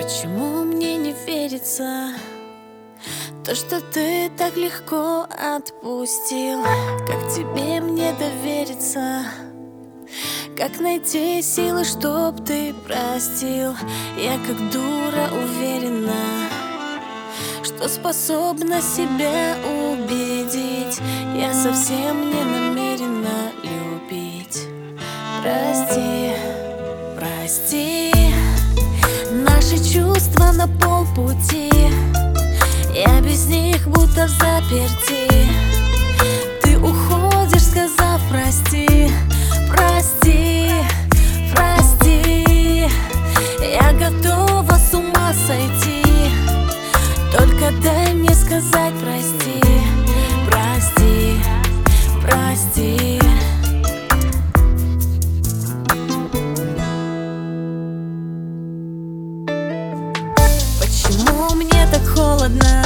Почему мне не верится то, что ты так легко отпустил? Как тебе мне довериться? Как найти силы, чтоб ты простил? Я как дура уверена, что способна себя убедить. Я совсем не намерена любить. Прости, прости, наши чувства на полпути. Я без них будто в заперти. Ты уходишь, сказав прости, прости, прости. Я готова с ума сойти, только дай мне сказать прости, прости, прости. Почему мне так холодно?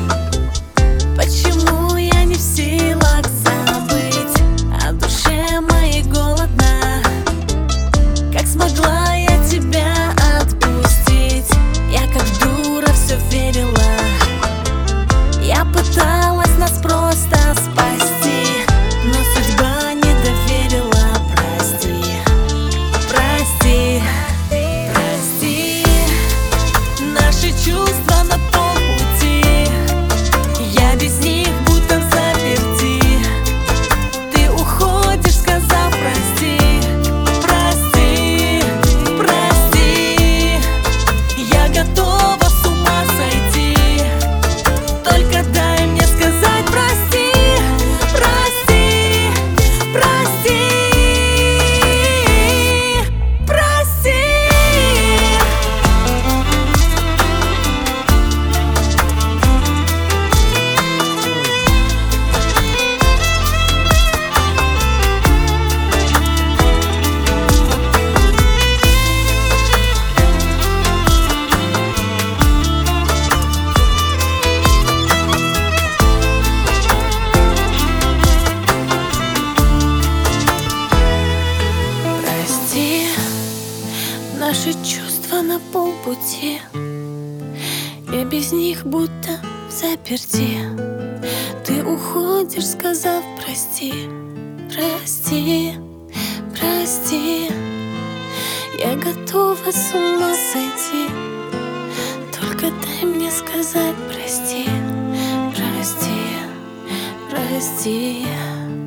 Почему я не в силах забыть? А душе моей голодно. Как смогла я тебя отпустить? Я как дура все верила. Я пыталась нас просто спасти, но судьба не доверила. Прости, прости, прости. Наши чувства на полпути. Я без них будто в заперти. Ты уходишь, сказав прости, прости, прости. Я готова с ума сойти, только дай мне сказать прости, прости, прости, прости. Прости, наши чувства на полпути. Я без них будто в заперти. Ты уходишь, сказав прости, прости, прости. Я готова с ума сойти, только дай мне сказать прости, прости, прости.